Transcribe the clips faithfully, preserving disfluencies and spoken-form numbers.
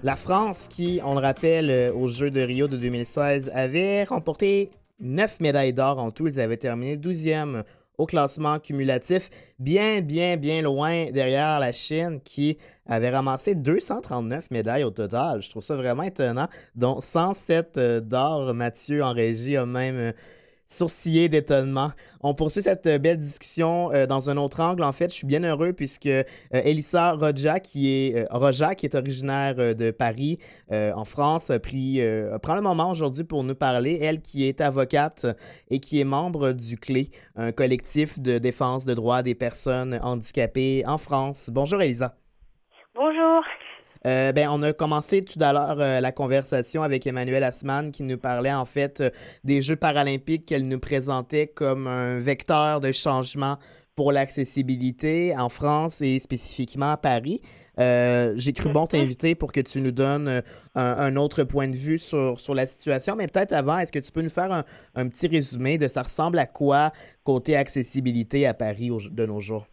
La France, qui, on le rappelle, euh, aux Jeux de Rio de deux mille seize, avait remporté neuf médailles d'or en tout. Ils avaient terminé douzième au classement cumulatif, bien, bien, bien loin derrière la Chine, qui avait ramassé deux cent trente-neuf médailles au total. Je trouve ça vraiment étonnant, dont cent sept euh, d'or. Mathieu, en régie, a même euh, sourcillé d'étonnement. On poursuit cette euh, belle discussion euh, dans un autre angle. En fait, je suis bien heureux puisque euh, Elissa Roja, qui est, euh, Roja, qui est originaire euh, de Paris, euh, en France, a pris, euh, prend le moment aujourd'hui pour nous parler. Elle qui est avocate et qui est membre du C L E, un collectif de défense de droits des personnes handicapées en France. Bonjour Elissa. Bonjour. Euh, ben, on a commencé tout à l'heure euh, la conversation avec Emmanuel Assmann qui nous parlait en fait euh, des Jeux paralympiques qu'elle nous présentait comme un vecteur de changement pour l'accessibilité en France et spécifiquement à Paris. Euh, j'ai cru bon Mhm. t'inviter pour que tu nous donnes euh, un, un autre point de vue sur, sur la situation, mais peut-être avant, est-ce que tu peux nous faire un, un petit résumé de ça ressemble à quoi côté accessibilité à Paris au- de nos jours?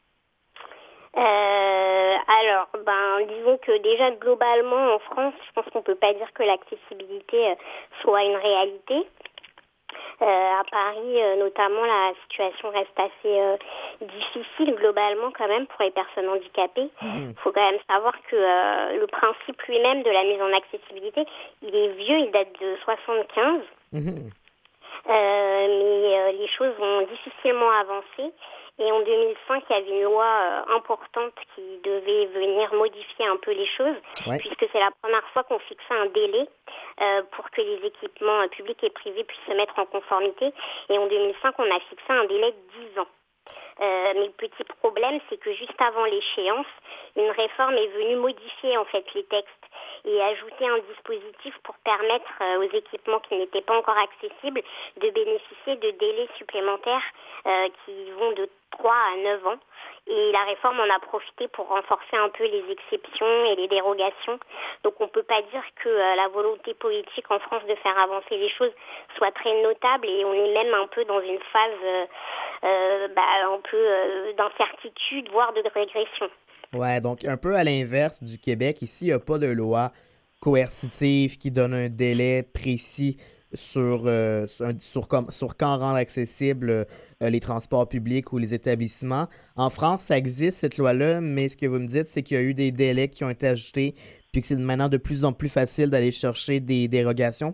Euh, alors, ben, disons que déjà globalement en France, je pense qu'on peut pas dire que l'accessibilité euh, soit une réalité. Euh, à Paris, euh, notamment, la situation reste assez euh, difficile globalement quand même pour les personnes handicapées. Mhm. Il faut quand même savoir que euh, le principe lui-même de la mise en accessibilité, il est vieux, il date de soixante-quinze. Mhm. Euh, mais euh, les choses vont difficilement avancer. Et en deux mille cinq, il y avait une loi euh, importante qui devait venir modifier un peu les choses, Ouais. puisque c'est la première fois qu'on fixait un délai euh, pour que les équipements euh, publics et privés puissent se mettre en conformité. Et en deux mille cinq, on a fixé un délai de dix ans. Euh, mais le petit problème, c'est que juste avant l'échéance, une réforme est venue modifier en fait les textes et ajouter un dispositif pour permettre euh, aux équipements qui n'étaient pas encore accessibles de bénéficier de délais supplémentaires euh, qui vont de trois à neuf ans. Et la réforme en a profité pour renforcer un peu les exceptions et les dérogations. Donc on ne peut pas dire que euh, la volonté politique en France de faire avancer les choses soit très notable et on est même un peu dans une phase euh, euh, bah, un peu euh, d'incertitude, voire de régression. Ouais, donc un peu à l'inverse du Québec, ici, il n'y a pas de loi coercitive qui donne un délai précis sur, euh, sur, un- sur com- sur quand rendre accessible euh, les transports publics ou les établissements. En France, ça existe, cette loi-là, mais ce que vous me dites, c'est qu'il y a eu des délais qui ont été ajoutés, puis que c'est maintenant de plus en plus facile d'aller chercher des dérogations.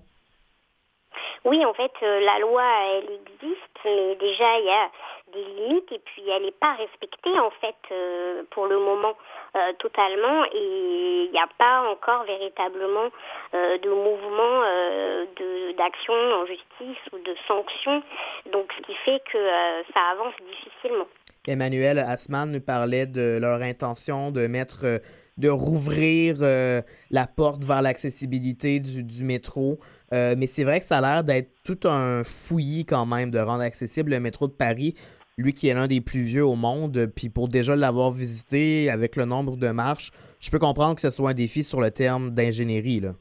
Oui, en fait, euh, la loi, elle existe, mais déjà, il y a des limites et puis elle n'est pas respectée, en fait, euh, pour le moment, euh, totalement. Et il n'y a pas encore véritablement euh, de mouvement euh, de, d'action en justice ou de sanctions. Donc, ce qui fait que euh, ça avance difficilement. Emmanuel Assmann nous parlait de leur intention de mettre, euh, de rouvrir euh, la porte vers l'accessibilité du, du métro. Euh, mais c'est vrai que ça a l'air d'être tout un fouillis quand même de rendre accessible le métro de Paris, lui qui est l'un des plus vieux au monde. Puis pour déjà l'avoir visité avec le nombre de marches, je peux comprendre que ce soit un défi sur le terme d'ingénierie, là.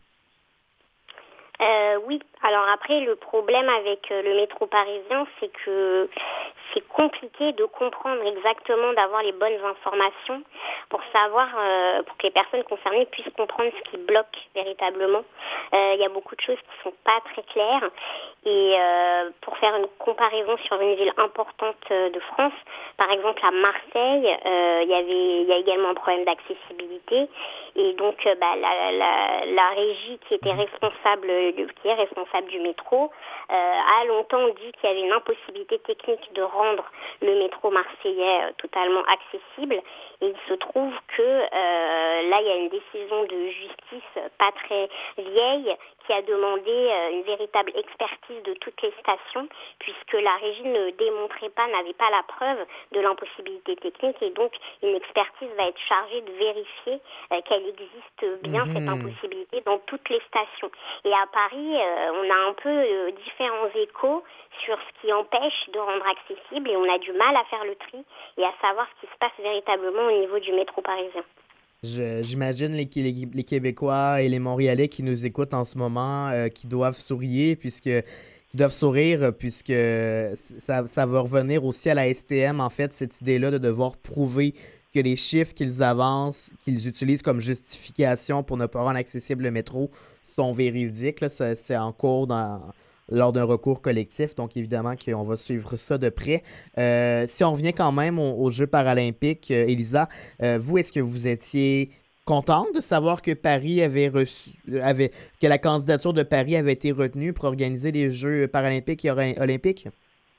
Euh, oui, alors après, le problème avec euh, le métro parisien, c'est que c'est compliqué de comprendre exactement, d'avoir les bonnes informations pour savoir, euh, pour que les personnes concernées puissent comprendre ce qui bloque véritablement. Euh, Il y a beaucoup de choses qui sont pas très claires. Et euh, pour faire une comparaison sur une ville importante euh, de France, par exemple à Marseille, euh, il y avait, il y a également un problème d'accessibilité. Et donc, euh, bah, la, la, la régie qui était responsable, qui est responsable du métro, euh, a longtemps dit qu'il y avait une impossibilité technique de rendre le métro marseillais euh, totalement accessible. Et il se trouve que euh, là, il y a une décision de justice pas très vieille qui a demandé euh, une véritable expertise de toutes les stations, puisque la régie ne démontrait pas, n'avait pas la preuve de l'impossibilité technique, et donc une expertise va être chargée de vérifier euh, qu'elle existe bien, cette Mhm. impossibilité, dans toutes les stations. Et à Paris, euh, on a un peu euh, différents échos sur ce qui empêche de rendre accessible, et on a du mal à faire le tri et à savoir ce qui se passe véritablement au niveau du métro parisien. Je- J'imagine les, les, les Québécois et les Montréalais qui nous écoutent en ce moment, euh, qui doivent sourire, puisque qui doivent sourire, euh, puisque ça, ça va revenir aussi à la S T M, en fait, cette idée-là de devoir prouver que les chiffres qu'ils avancent, qu'ils utilisent comme justification pour ne pas rendre accessible le métro sont véridiques. Là, ça, c'est en cours dans, lors d'un recours collectif. Donc, évidemment qu'on va suivre ça de près. Euh, si on revient quand même aux, aux Jeux paralympiques, euh, Élisa, euh, vous, est-ce que vous étiez contente de savoir que Paris avait reçu, avait, que la candidature de Paris avait été retenue pour organiser les Jeux paralympiques et olympiques?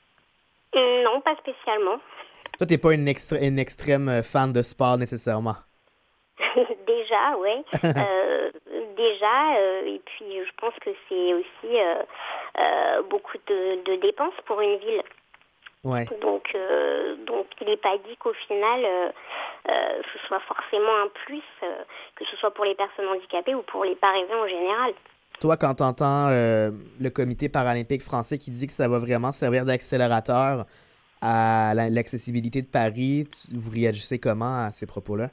Non, pas spécialement. Toi, t'es pas une, extré- une extrême fan de sport nécessairement. Déjà, oui. euh, déjà, euh, et puis je pense que c'est aussi euh, euh, beaucoup de, de dépenses pour une ville. Ouais. Donc, euh, donc il n'est pas dit qu'au final, euh, euh, ce soit forcément un plus, euh, que ce soit pour les personnes handicapées ou pour les Parisiens en général. Toi, quand tu entends euh, le comité paralympique français qui dit que ça va vraiment servir d'accélérateur à la, l'accessibilité de Paris, tu, vous réagissez comment à ces propos-là?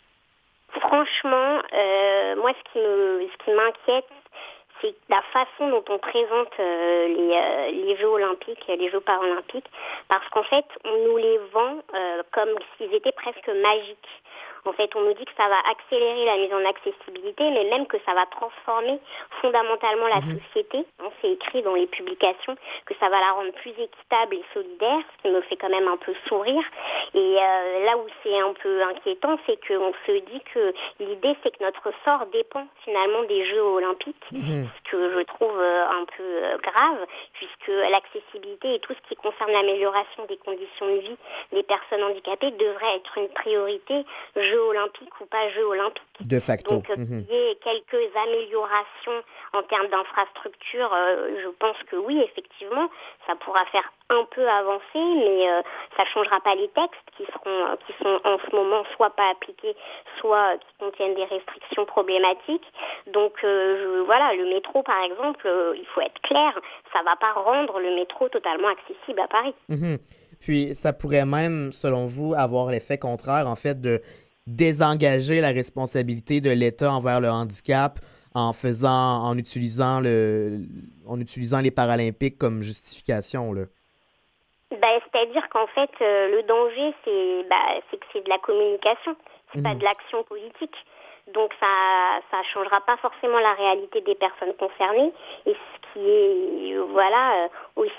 Franchement, euh, moi, ce qui me, ce qui m'inquiète, c'est la façon dont on présente euh, les, euh, les Jeux olympiques, les Jeux paralympiques, parce qu'en fait, on nous les vend euh, comme s'ils étaient presque magiques. En fait, on nous dit que ça va accélérer la mise en accessibilité, mais même que ça va transformer fondamentalement la mmh. société. Hein, c'est écrit dans les publications que ça va la rendre plus équitable et solidaire, ce qui me fait quand même un peu sourire. Et euh, là où c'est un peu inquiétant, c'est qu'on se dit que l'idée, c'est que notre sort dépend finalement des Jeux olympiques, mmh. ce que je trouve euh, un peu euh, grave, puisque l'accessibilité et tout ce qui concerne l'amélioration des conditions de vie des personnes handicapées devrait être une priorité, Jeux olympiques ou pas Jeux olympiques. De facto. Donc, mmh. qu'il y ait quelques améliorations en termes d'infrastructure, euh, je pense que oui, effectivement, ça pourra faire un peu avancer, mais euh, ça ne changera pas les textes qui seront, qui sont en ce moment soit pas appliqués, soit qui contiennent des restrictions problématiques. Donc, euh, je, voilà, le métro, par exemple, euh, il faut être clair, ça ne va pas rendre le métro totalement accessible à Paris. Mmh. Puis, ça pourrait même, selon vous, avoir l'effet contraire, en fait, de désengager la responsabilité de l'État envers le handicap en faisant, en utilisant le, en utilisant les Paralympiques comme justification, là. Ben, c'est-à-dire qu'en fait, euh, le danger, c'est, bah, c'est que c'est de la communication, c'est mmh. pas de l'action politique. Donc ça ça changera pas forcément la réalité des personnes concernées, et ce qui est voilà aussi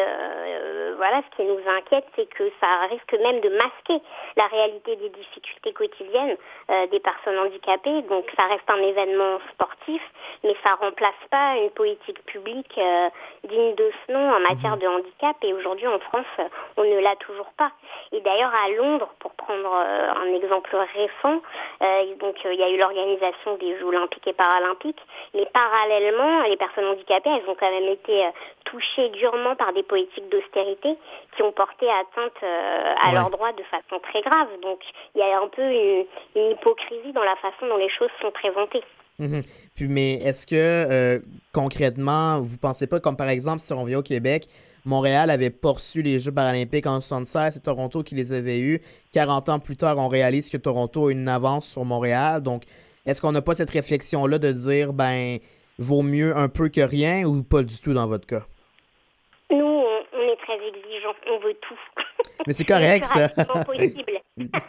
euh, voilà ce qui nous inquiète, c'est que ça risque même de masquer la réalité des difficultés quotidiennes euh, des personnes handicapées. Donc ça reste un événement sportif, mais ça remplace pas une politique publique euh, digne de ce nom en matière de handicap, et aujourd'hui en France on ne l'a toujours pas. Et d'ailleurs à Londres, pour prendre euh, un exemple récent, euh, donc il y a eu l'organisation des Jeux olympiques et paralympiques, mais parallèlement, les personnes handicapées, elles ont quand même été euh, touchées durement par des politiques d'austérité qui ont porté atteinte euh, à ouais. leurs droits de façon très grave. Donc il y a un peu une, une hypocrisie dans la façon dont les choses sont présentées. Mmh. Puis, mais est-ce que euh, concrètement, vous pensez pas, comme par exemple, si on vient au Québec, Montréal avait poursu les Jeux paralympiques en soixante-seize, c'est Toronto qui les avait eus. quarante ans plus tard, on réalise que Toronto a une avance sur Montréal. Donc, est-ce qu'on n'a pas cette réflexion-là de dire, ben, vaut mieux un peu que rien, ou pas du tout dans votre cas? Nous, on, on est très exigeants, on veut tout. Mais c'est correct, ça. Possible.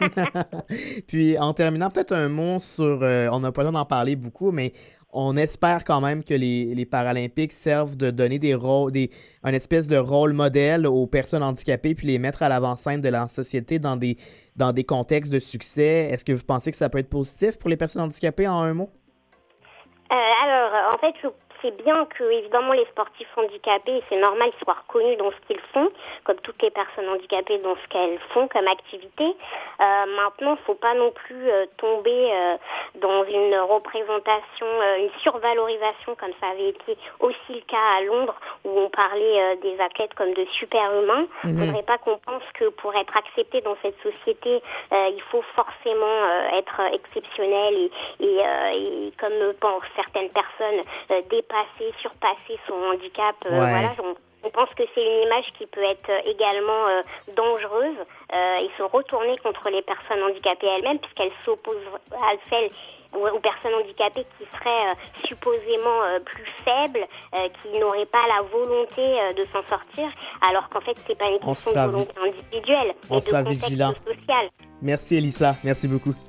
Puis, en terminant, peut-être un mot sur, euh, on n'a pas le temps d'en parler beaucoup, mais on espère quand même que les, les Paralympiques servent de donner des rôles, des, un espèce de rôle modèle aux personnes handicapées, puis les mettre à l'avant-scène de la société dans des, dans des contextes de succès. Est-ce que vous pensez que ça peut être positif pour les personnes handicapées, en un mot? Euh, alors, en fait, je c'est bien que, évidemment, les sportifs handicapés, c'est normal qu'ils soient reconnus dans ce qu'ils font, comme toutes les personnes handicapées dans ce qu'elles font comme activité. Euh, maintenant, il ne faut pas non plus euh, tomber euh, dans une représentation, euh, une survalorisation, comme ça avait été aussi le cas à Londres, où on parlait euh, des athlètes comme de super-humains. Il ne faudrait pas qu'on pense que pour être accepté dans cette société, euh, il faut forcément euh, être exceptionnel et, et, euh, et comme pensent certaines personnes, euh, dépasser, surpasser son handicap. Euh, ouais. Voilà, on, On pense que c'est une image qui peut être également euh, dangereuse euh, et se retourner contre les personnes handicapées elles-mêmes, puisqu'elles s'opposent à celles aux personnes handicapées qui seraient euh, supposément euh, plus faibles, euh, qui n'auraient pas la volonté euh, de s'en sortir, alors qu'en fait, c'est pas une question de volonté individuelle, On mais sera de contexte vigilant. social. Merci, Elissa. Merci beaucoup.